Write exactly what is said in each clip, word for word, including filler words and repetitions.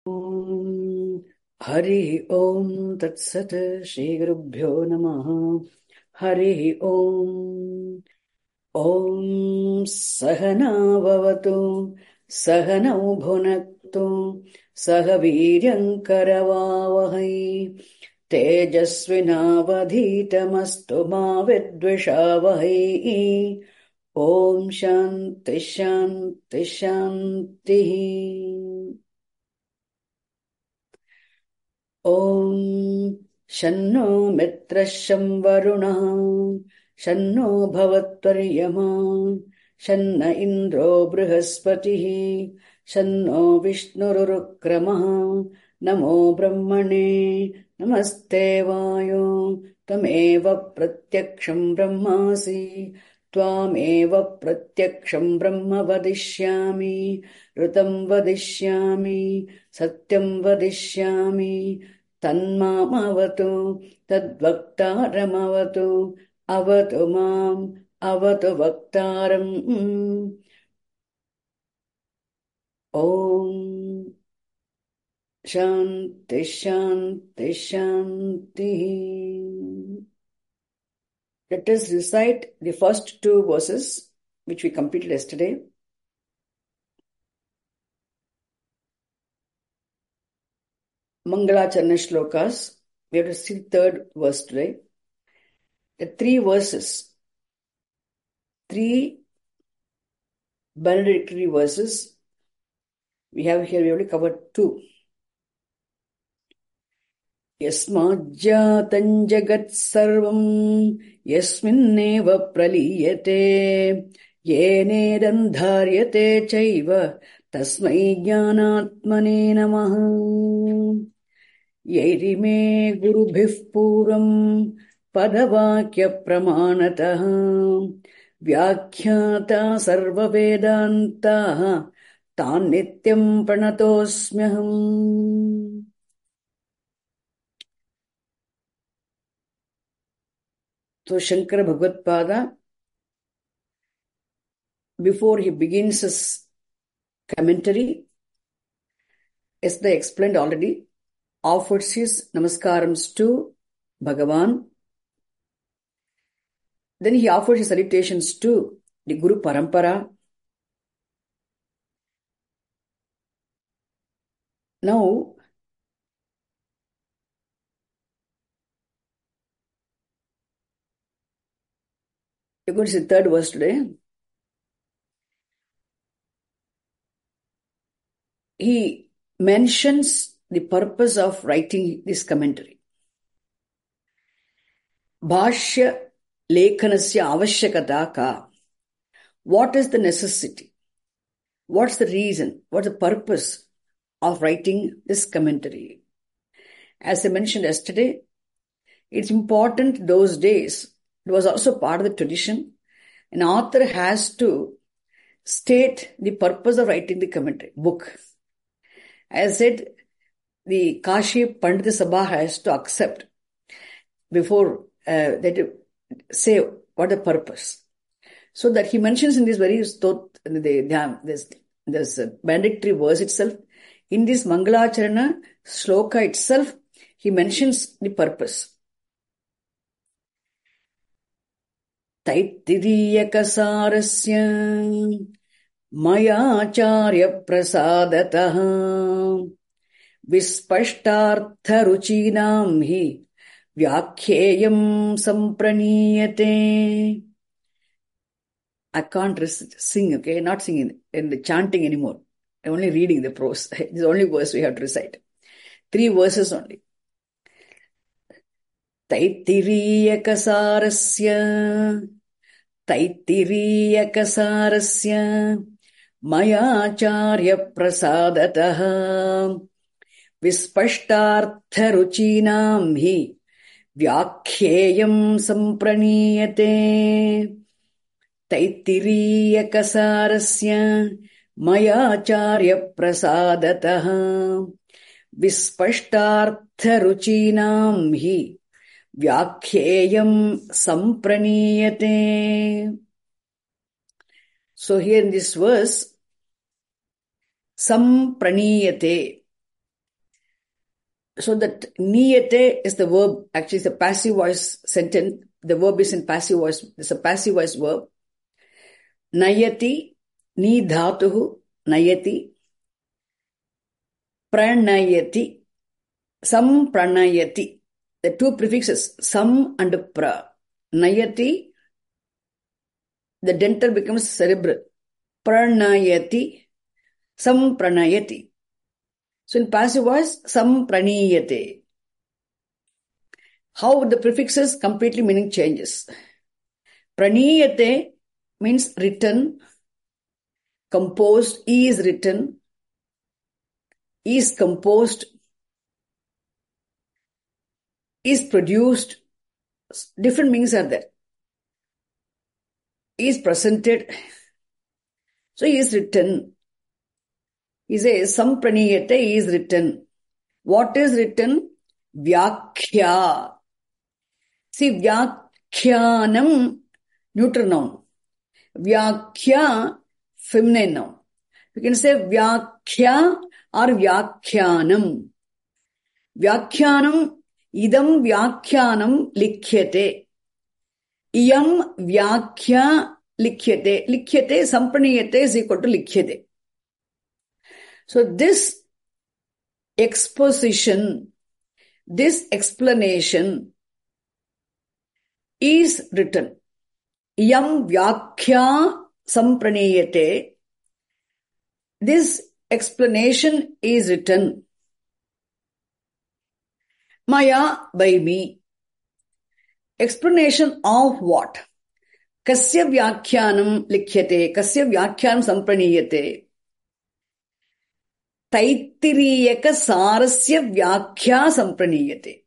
ॐ हरिः ॐ तत्सत् श्रीगुरुभ्यो नमः। हरिः ॐ ॐ सहना भवतु सहनौ भुनक्तु सह वीर्यङ्करवावहै तेजस्विनावधीतमस्तु मा विद्विषावहै। ॐ शान्ति शान्ति शान्तिः। ॐ शन्नो मित्रः शं वरुणः शन्नो भवत्वर्यमा शन्न इन्द्रो बृहस्पतिः शन्नो विष्णुरुक्रमः। नमो ब्रह्मणे नमस्ते वायो त्वमेव प्रत्यक्षं ब्रह्मासि त्वामेव प्रत्यक्षं ब्रह्म वदिष्यामि ऋतं वदिष्यामि सत्यं वदिष्यामि तन्मामवतु तद्वक्तारमवतु अवतु माम् अवतु वक्तारम्। ॐ शान्ति शान्ति शान्तिः। Let us recite the first two verses which we completed yesterday. Mangalacharana shlokas. We have to see the third verse today. The three verses, three benedictory verses we have here. We only covered two. Yasmajjatam jagat sarvam yasminneva praliyate yenedam dharyate chaiva tasmai jnanatmane namaha. Yairime gurubhih puram padavakya pramanataha vyakhyata sarva vedantaha tan nityam pranatosmyaham. So Shankara Bhagavad-pada, before he begins his commentary, as they explained already, offers his namaskarams to Bhagavan. Then he offers his salutations to the Guru Parampara. Now, we're going to see the third verse today. He mentions the purpose of writing this commentary. Bhashya lekhanasya avashyakata ka. What is the necessity? What's the reason? What's the purpose of writing this commentary? As I mentioned yesterday, it's important those days. It was also part of the tradition. An author has to state the purpose of writing the commentary book. As I said, the Kashi Pandita Sabha has to accept before uh, they to say what the purpose. So that he mentions in this very stot, this, this benedictory verse itself, in this Mangalacharana shloka itself, he mentions the purpose. Taitiriyakasarasya mayacharya prasadataha vispashtartharuchinam hi vyakhyeyam sampraniyate. I can't sing, okay? Not singing and chanting anymore. I'm only reading the prose. It's the only verse we have to recite. Three verses only. Taitiriyakasarasya Taitiriyakasarasya mayacharya prasadataha vispashtartharuchinam hi vyakhyeyam sampraniyate. Taitiriyakasarasya mayacharya prasadataha vispashtartharuchinam hi Vyakhyeyam sampraniyate. So here in this verse, sampraniyate, So that niyate is the verb, actually it's a passive voice sentence. The verb is in passive voice. It's a passive voice verb. Nayati, ni dhatuhu, nayati. Pranayati, sam pranayati. The two prefixes, sam and pra. Nayati, the dental becomes cerebral. Pranayati, sam pranayati. So in passive voice, sam praniyate. How the prefixes completely meaning changes. Praniyate means written, composed, is written, is composed, is produced. Different meanings are there. Is presented. So is written. He says, Sampraniyate is written. What is written? Vyakhya. See, Vyakhyanam, neuter noun. Vyakhya, feminine noun. You can say Vyakhya or Vyakhyanam. Vyakhyanam, idam Vyakhyanam likhyate. Iyam Vyakhya likhyate. Likhyate, Sampraniyate is equal to likhyate. So this exposition, this explanation is written. Iyam Vyakhya Sampraniyate. This explanation is written. Maya, by me. Explanation of what? Kasya Vyakhyanam likhyate. Kasya Vyakhyanam Sampraniyate. Taitiriyaka sarasya Vyakhya Sampraniyate.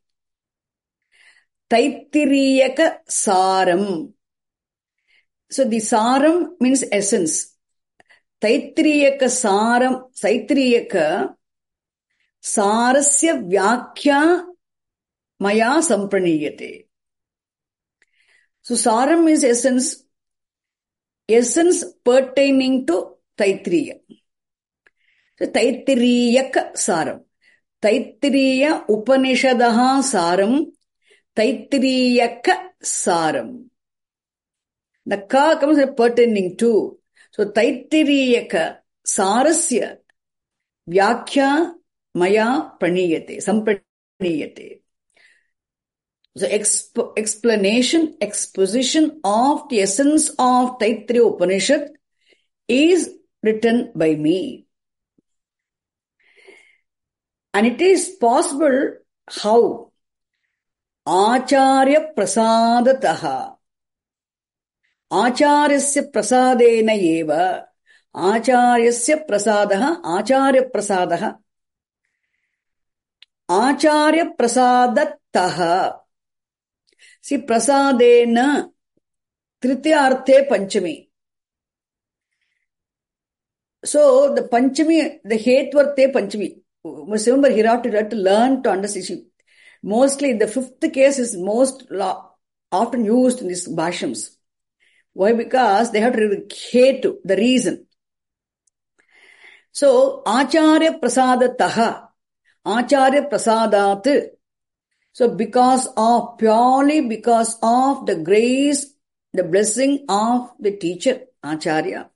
Taitiriyaka saram. So the saram means essence. Taitiriyaka saram, Taitiriyaka sarasya Vyakhya maya Sampraniyate. So saram means essence. Essence pertaining to Taittiriya. So Taittiriyak saram. Taittiriya Upanishadaha saram. Taittiriyak saram. The ka comes as pertaining to. So Taittiriyak sarasya Vyakhya maya praniyate. Sampraniyate. So exp- explanation, exposition of the essence of Taittiriya Upanishad is written by me. And it is possible how? Acharya prasadataha. Acharyasya prasadena eva. Acharyasya prasadaha. Acharya prasadaha. Acharya prasadataha. See, prasadena trityarthe panchami. So, the panchami, the hetvarthe panchami. Must remember, here have to, have to learn to understand. Mostly, the fifth case is most often used in these bhashyams. Why? Because they have to read hetu, the reason. So, Acharya prasadataha. Acharya prasadat. So, because of, purely because of the grace, the blessing of the teacher, Acharya.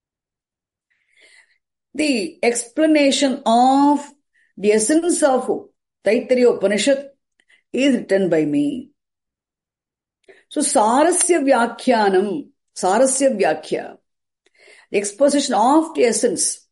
The explanation of the essence of Taittiriya Upanishad is written by me. So, Sarasya Vyakhyanam, Sarasya Vyakhya, the exposition of the essence.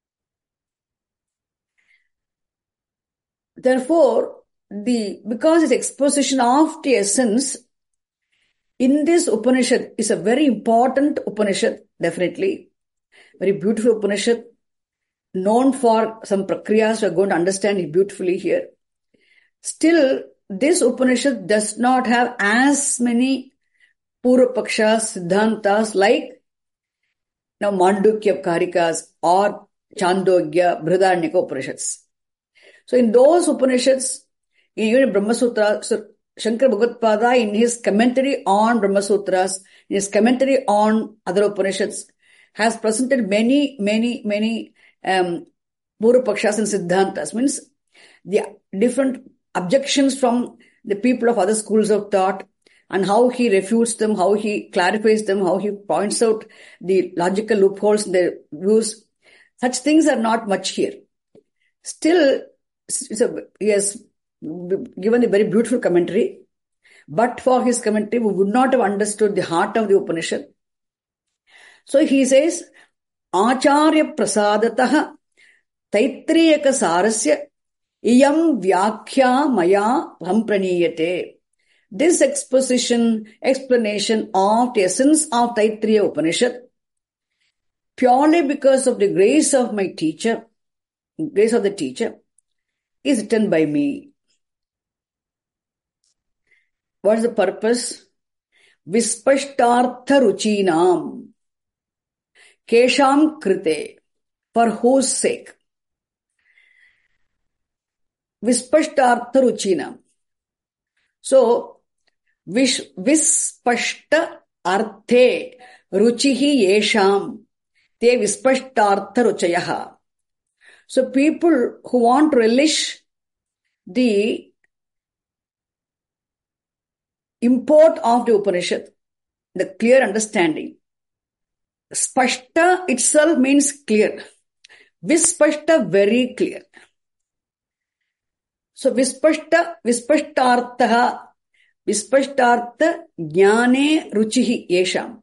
Therefore, the because it's exposition of the essence in this Upanishad is a very important Upanishad, definitely. Very beautiful Upanishad, known for some prakriyas. We are going to understand it beautifully here. Still, this Upanishad does not have as many Purvapakshas, Siddhantas like now Mandukya Karikas or Chandogya, Brihadaranyaka Upanishads. So in those Upanishads, even Brahma Sutra, so Shankara Bhagavad-pada in his commentary on Brahma Sutras, in his commentary on other Upanishads, has presented many, many, many um, Purvapakshas and Siddhantas. Means the different objections from the people of other schools of thought, and how he refutes them, how he clarifies them, how he points out the logical loopholes in their views. Such things are not much here. Still, it's a, he has given a very beautiful commentary. But for his commentary, we would not have understood the heart of the Upanishad. So he says, Acharya Prasadatah Taitriyaka Sarasya Iyam Vyakhya Maya Sampraniyate. This exposition, explanation of the essence of Taittiriya Upanishad, purely because of the grace of my teacher, grace of the teacher, is written by me. What is the purpose? Vispashtartha ruchinam. Kesham krite. For whose sake? Vispashtartha ruchinam. So, vish, vispashta arthe ruchihi yesham. Te vispashtartha ruchayaha. So, people who want to relish the import of the Upanishad, the clear understanding. Spashta itself means clear. Vispashta, very clear. So, Vispashta, Vispashtartha, Vispashtartha Jnane Ruchihi Yesham.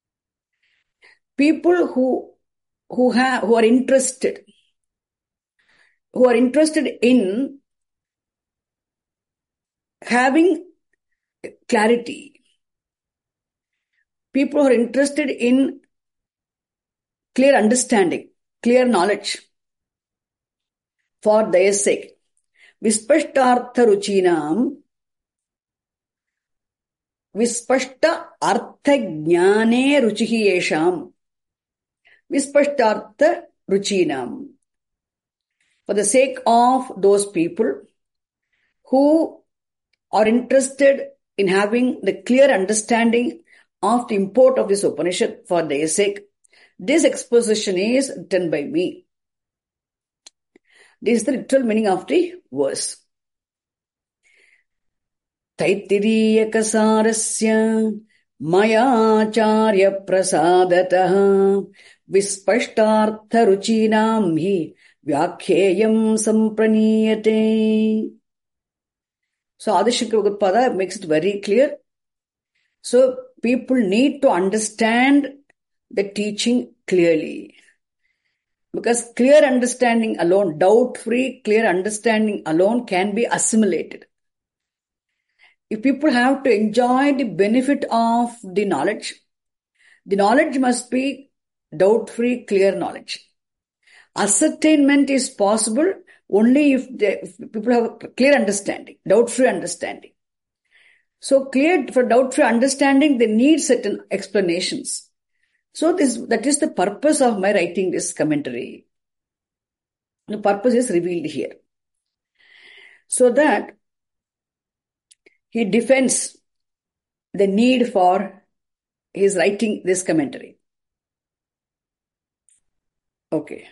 People who, who have, who are interested, who are interested in having clarity. People who are interested in clear understanding, clear knowledge, for their sake. Vispashtartha ruchinam, Vispashta artha jnane ruchihi yesham. Vispashtartha ruchinam. For the sake of those people who are interested in having the clear understanding of the import of this Upanishad, for their sake, this exposition is written by me. This is the literal meaning of the verse. Taitiriyaka sarasya mayacharya prasadataha vispashtartha ruchinam hi vyakhyeyam sampraniyate. So, Adi Shankara Bhagavad makes it very clear. So, people need to understand the teaching clearly. Because clear understanding alone, doubt-free, clear understanding alone can be assimilated. If people have to enjoy the benefit of the knowledge, the knowledge must be doubt-free, clear knowledge. Ascertainment is possible only if, they, if people have clear understanding, doubt-free understanding. So clear for doubt-free understanding, they need certain explanations. So this that is the purpose of my writing this commentary. The purpose is revealed here. So that he defends the need for his writing this commentary. Okay.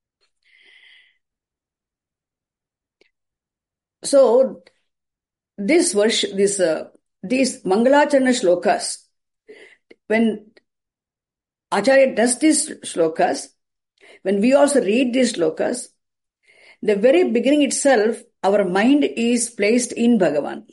So this verse, this uh, these Mangalacharana shlokas, when Acharya does these shlokas, when we also read these shlokas, the very beginning itself, our mind is placed in Bhagavan.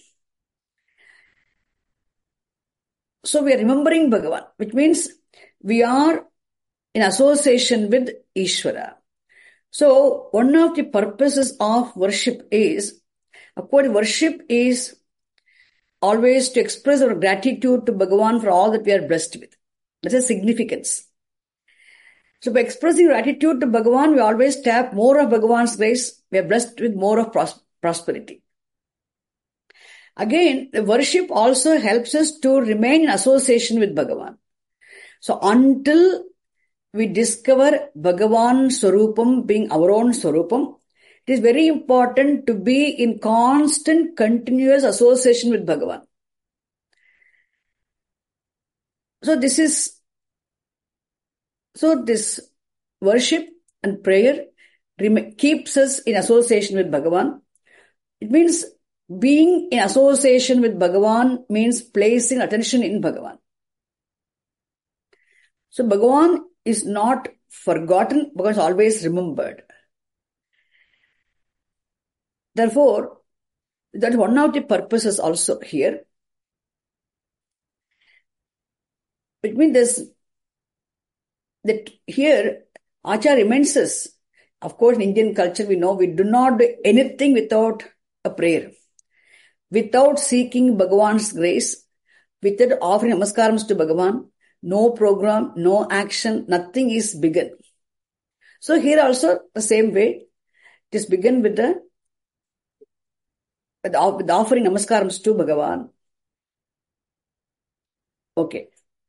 So we are remembering Bhagavan, which means we are in association with Ishvara. So one of the purposes of worship is, of course, worship is always to express our gratitude to Bhagavan for all that we are blessed with. That's a significance. So by expressing gratitude to Bhagavan, we always tap more of Bhagavan's grace. We are blessed with more of pros- prosperity. Again, the worship also helps us to remain in association with Bhagavan. So until we discover Bhagavan Swarupam being our own Swarupam, it is very important to be in constant, continuous association with Bhagavan. So this is, so this worship and prayer rem- keeps us in association with Bhagavan. It means being in association with Bhagavan means placing attention in Bhagavan. So Bhagavan is not forgotten, Bhagavan is always remembered. Therefore, that's one of the purposes also here. It means this, that here Acharya reminds us, of course in Indian culture we know we do not do anything without a prayer, without seeking Bhagavan's grace, without offering namaskarams to Bhagavan, no program, no action, nothing is begun. So here also the same way, it is begun with the with offering namaskarams to Bhagavan. Okay.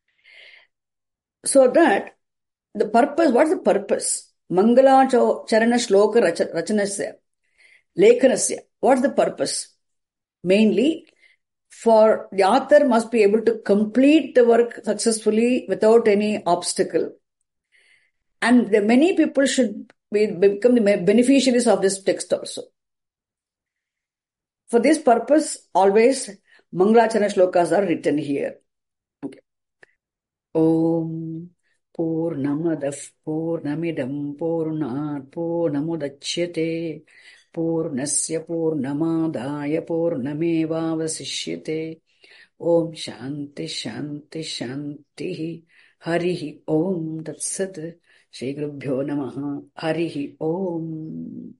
So that the purpose, what is the purpose? Mangala Charana Shloka Rachanasya, Lekhanasya. What is the purpose? Mainly, for the author must be able to complete the work successfully without any obstacle. And the many people should be, become the beneficiaries of this text also. For this purpose, always Mangalacharana shlokas are written here. Okay. Om Purnamadav Purnamidam Purnat Purnamudachyate Purnasya Purnamadaya Purnamevavasishyate. Om Shanti Shanti Shanti Harihi Om Tat Sat. Shri Gurubhyo Namaha. Harihi Om.